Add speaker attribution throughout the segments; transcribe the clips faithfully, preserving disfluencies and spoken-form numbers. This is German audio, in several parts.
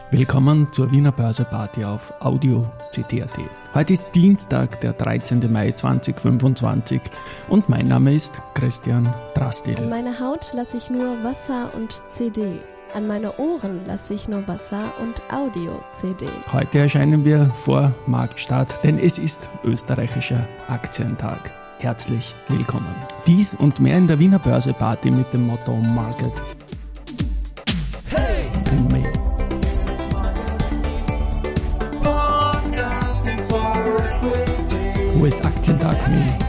Speaker 1: Willkommen zur Wiener Börse-Party auf Audio C T A T. Heute ist Dienstag, der dreizehnten Mai zweitausendfünfundzwanzig und mein Name ist Christian Drastil.
Speaker 2: An meine Haut lasse ich nur Wasser und C D. An meine Ohren lasse ich nur Wasser und Audio-C D.
Speaker 1: Heute erscheinen wir vor Marktstart, denn es ist österreichischer Aktientag. Herzlich willkommen. Dies und mehr in der Wiener Börse-Party mit dem Motto Market
Speaker 3: Hey!
Speaker 1: and Me. U S-Aktientag Me.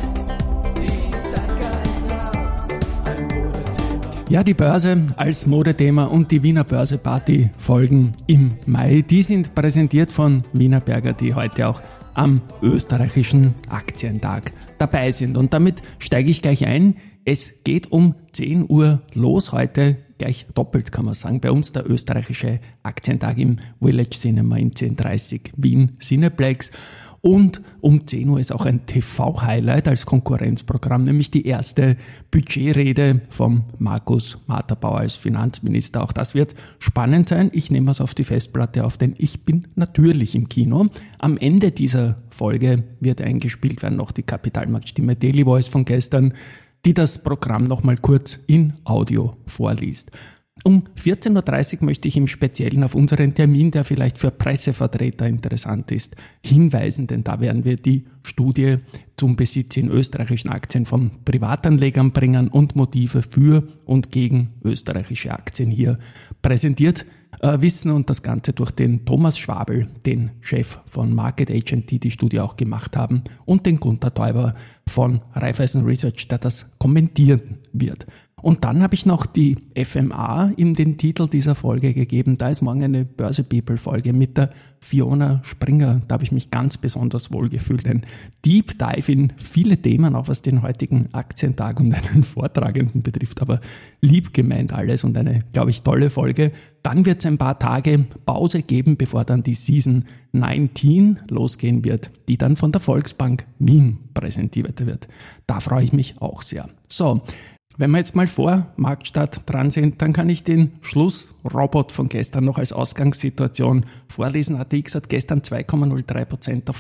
Speaker 1: Ja, die Börse als Modethema und die Wiener Börse-Party folgen im Mai. Die sind präsentiert von Wienerberger, die heute auch am österreichischen Aktientag dabei sind. Und damit steige ich gleich ein. Es geht um zehn Uhr los heute, gleich doppelt kann man sagen. Bei uns der österreichische Aktientag im Village Cinema in zehn Uhr dreißig Wien Cineplex. Und um zehn Uhr ist auch ein T V-Highlight als Konkurrenzprogramm, nämlich die erste Budgetrede vom Markus Materbauer als Finanzminister. Auch das wird spannend sein. Ich nehme es auf die Festplatte auf, denn ich bin natürlich im Kino. Am Ende dieser Folge wird eingespielt werden noch die Kapitalmarktstimme Daily Voice von gestern, die das Programm nochmal kurz in Audio vorliest. Um vierzehn Uhr dreißig möchte ich im Speziellen auf unseren Termin, der vielleicht für Pressevertreter interessant ist, hinweisen, denn da werden wir die Studie zum Besitz in österreichischen Aktien von Privatanlegern bringen und Motive für und gegen österreichische Aktien hier präsentiert äh, wissen und das Ganze durch den Thomas Schwabel, den Chef von Market Agent, die die Studie auch gemacht haben, und den Gunter Teuber von Raiffeisen Research, der das kommentieren wird. Und dann habe ich noch die F M A in den Titel dieser Folge gegeben. Da ist morgen eine Börse People Folge mit der Fiona Springer. Da habe ich mich ganz besonders wohl gefühlt. Ein Deep Dive in viele Themen, auch was den heutigen Aktientag und einen Vortragenden betrifft. Aber lieb gemeint alles und eine, glaube ich, tolle Folge. Dann wird es ein paar Tage Pause geben, bevor dann die Season neunzehn losgehen wird, die dann von der Volksbank Wien präsentiert wird. Da freue ich mich auch sehr. So. Wenn wir jetzt mal vor Marktstart dran sind, dann kann ich den Schlussrobot von gestern noch als Ausgangssituation vorlesen. A T X hat gestern zwei Komma null drei Prozent auf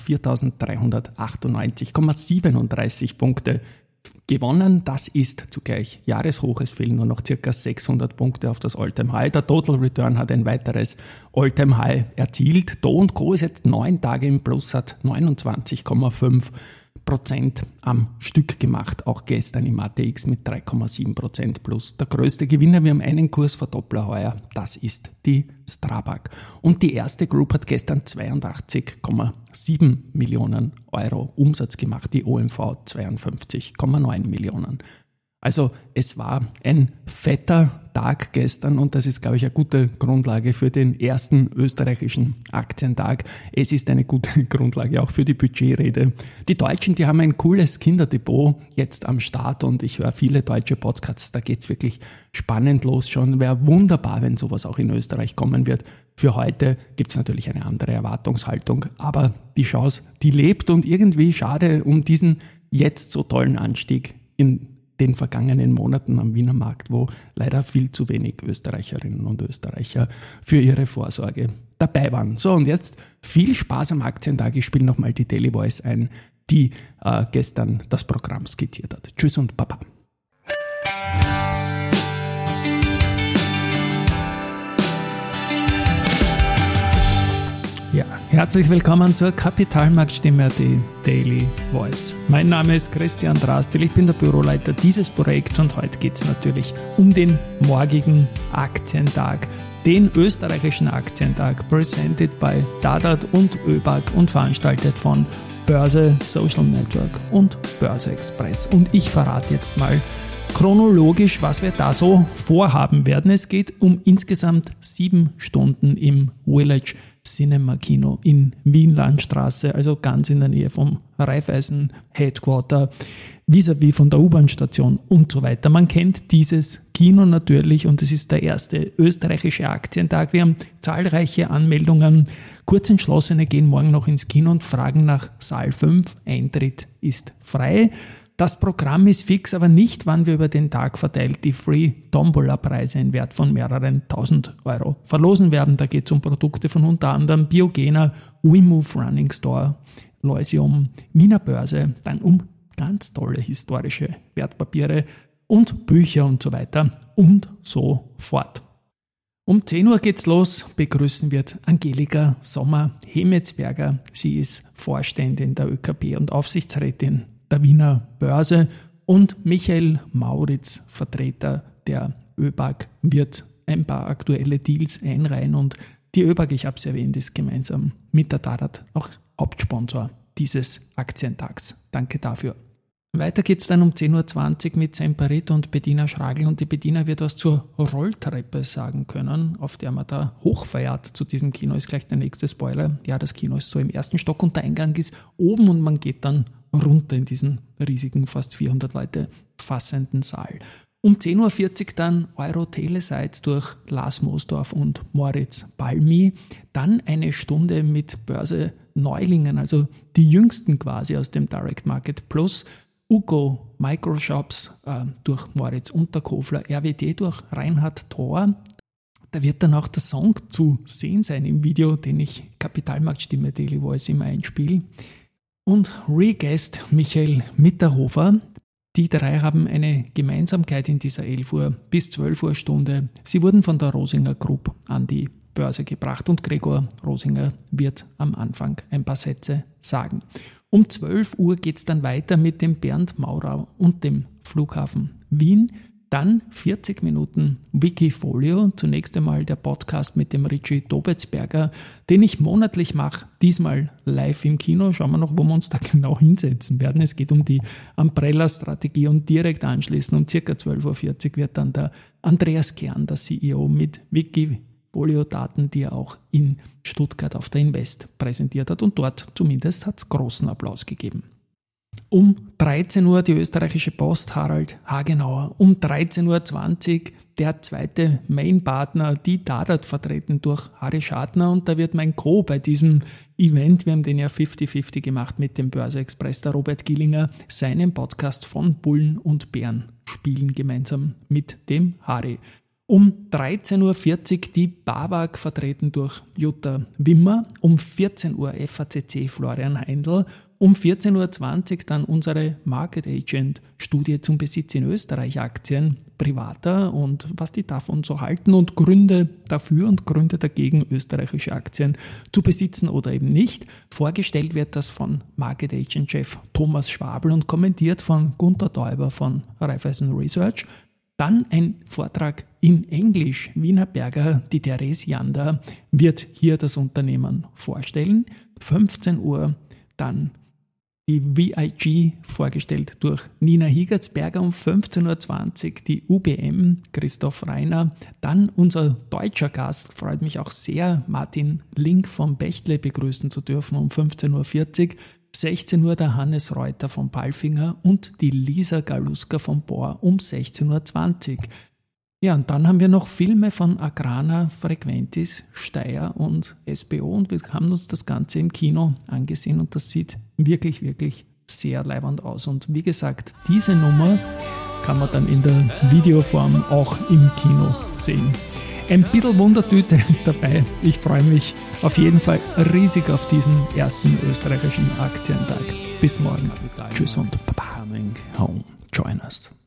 Speaker 1: viertausenddreihundertachtundneunzig Komma siebenunddreißig Punkte gewonnen. Das ist zugleich Jahreshoch. Es fehlen nur noch circa sechshundert Punkte auf das All-Time High. Der Total Return hat ein weiteres All-Time High erzielt. Do und Co. ist jetzt neun Tage im Plus, hat neunundzwanzig Komma fünf Prozent am Stück gemacht, auch gestern im A T X mit drei Komma sieben Prozent plus. Der größte Gewinner, wir haben einen Kursverdoppler heuer, das ist die Strabag. Und die erste Group hat gestern zweiundachtzig Komma sieben Millionen Euro Umsatz gemacht, die O M V zweiundfünfzig Komma neun Millionen. Also es war ein fetter Tag gestern und das ist, glaube ich, eine gute Grundlage für den ersten österreichischen Aktientag. Es ist eine gute Grundlage auch für die Budgetrede. Die Deutschen, die haben ein cooles Kinderdepot jetzt am Start und ich höre viele deutsche Podcasts, da geht's wirklich spannend los schon. Wäre wunderbar, wenn sowas auch in Österreich kommen wird. Für heute gibt's natürlich eine andere Erwartungshaltung, aber die Chance, die lebt und irgendwie schade um diesen jetzt so tollen Anstieg in den vergangenen Monaten am Wiener Markt, wo leider viel zu wenig Österreicherinnen und Österreicher für ihre Vorsorge dabei waren. So, und jetzt viel Spaß am Aktientag. Ich spiele nochmal die Daily Voice ein, die äh, gestern das Programm skizziert hat. Tschüss und Baba. Ja, herzlich willkommen zur Kapitalmarktstimme, die Daily Voice. Mein Name ist Christian Drastil, ich bin der Büroleiter dieses Projekts und heute geht es natürlich um den morgigen Aktientag, den österreichischen Aktientag, presented by Dadat und ÖBAG und veranstaltet von Börse Social Network und Börse Express. Und ich verrate jetzt mal chronologisch, was wir da so vorhaben werden. Es geht um insgesamt sieben Stunden im Village Cinema Kino in Wien-Landstraße, also ganz in der Nähe vom Raiffeisen Headquarter, vis-à-vis von der U-Bahn-Station und so weiter. Man kennt dieses Kino natürlich und es ist der erste österreichische Aktientag. Wir haben zahlreiche Anmeldungen. Kurzentschlossene gehen morgen noch ins Kino und fragen nach Saal fünf. Eintritt ist frei. Das Programm ist fix, aber nicht, wann wir über den Tag verteilt die Free Tombola-Preise in Wert von mehreren tausend Euro verlosen werden. Da geht es um Produkte von unter anderem Biogena, WeMove Running Store, Leusium, Wiener Börse, dann um ganz tolle historische Wertpapiere und Bücher und so weiter und so fort. Um zehn Uhr geht's los. Begrüßen wird Angelika Sommer-Hemetsberger. Sie ist Vorständin der Ö K P und Aufsichtsrätin der Wiener Börse, und Michael Mauritz, Vertreter der ÖBAG, wird ein paar aktuelle Deals einreihen, und die ÖBAG, ich habe es erwähnt, ist gemeinsam mit der Tarat auch Hauptsponsor dieses Aktientags. Danke dafür. Weiter geht's dann um zehn Uhr zwanzig mit Semperit und Bettina Schragl, und die Bettina wird was zur Rolltreppe sagen können, auf der man da hochfeiert zu diesem Kino, ist gleich der nächste Spoiler. Ja, das Kino ist so im ersten Stock und der Eingang ist oben und man geht dann runter in diesen riesigen, fast vierhundert Leute fassenden Saal. Um zehn Uhr vierzig dann Euro Telesites durch Lars Moosdorf und Moritz Balmi. Dann eine Stunde mit Börse Neulingen, also die jüngsten quasi aus dem Direct Market Plus. Ugo Microshops äh, durch Moritz Unterkofler, R W D durch Reinhard Thor. Da wird dann auch der Song zu sehen sein im Video, den ich Kapitalmarktstimme Daily Voice immer einspiele. Und Reguest Michael Mitterhofer. Die drei haben eine Gemeinsamkeit in dieser elf Uhr bis zwölf Uhr Stunde. Sie wurden von der Rosinger Group an die Börse gebracht, und Gregor Rosinger wird am Anfang ein paar Sätze sagen. Um zwölf Uhr geht es dann weiter mit dem Bernd Maurer und dem Flughafen Wien. Dann vierzig Minuten Wikifolio. Zunächst einmal der Podcast mit dem Richie Dobetsberger, den ich monatlich mache, diesmal live im Kino. Schauen wir noch, wo wir uns da genau hinsetzen werden. Es geht um die Umbrella-Strategie, und direkt anschließend um ca. zwölf Uhr vierzig wird dann der Andreas Kern, der C E O, mit Wikifolio-Daten, die er auch in Stuttgart auf der Invest präsentiert hat, und dort zumindest hat es großen Applaus gegeben. Um dreizehn Uhr die österreichische Post, Harald Hagenauer. Um dreizehn Uhr zwanzig der zweite Main-Partner, die Tarat, vertreten durch Harry Schadner, und da wird mein Co. bei diesem Event, wir haben den ja fünfzig fünfzig gemacht mit dem Börse Express, der Robert Gillinger, seinen Podcast von Bullen und Bären spielen, gemeinsam mit dem Harry. Um dreizehn Uhr vierzig die BAWAG, vertreten durch Jutta Wimmer. Um vierzehn Uhr F A C C Florian Heindl. Um vierzehn Uhr zwanzig dann unsere Market Agent Studie zum Besitz in Österreich Aktien privater und was die davon so halten und Gründe dafür und Gründe dagegen, österreichische Aktien zu besitzen oder eben nicht. Vorgestellt wird das von Market Agent Chef Thomas Schwabl und kommentiert von Gunther Täuber von Raiffeisen Research. Dann ein Vortrag in Englisch. Wiener Berger, die Therese Jander, wird hier das Unternehmen vorstellen. fünfzehn Uhr dann die V I G, vorgestellt durch Nina Higertsberger. Um fünfzehn Uhr zwanzig die U B M, Christoph Reiner. Dann unser deutscher Gast, freut mich auch sehr, Martin Link vom Bechtle begrüßen zu dürfen, um fünfzehn Uhr vierzig. sechzehn Uhr der Hannes Reuter vom Palfinger und die Lisa Galuska vom Bohr um sechzehn Uhr zwanzig. Ja, und dann haben wir noch Filme von Agrana, Frequentis, Steyr und S B O, und wir haben uns das Ganze im Kino angesehen, und das sieht wirklich, wirklich sehr leibend aus. Und wie gesagt, diese Nummer kann man dann in der Videoform auch im Kino sehen. Ein bisschen Wundertüte ist dabei. Ich freue mich auf jeden Fall riesig auf diesen ersten österreichischen Aktientag. Bis morgen. Tschüss und Baba. Coming home. Join us.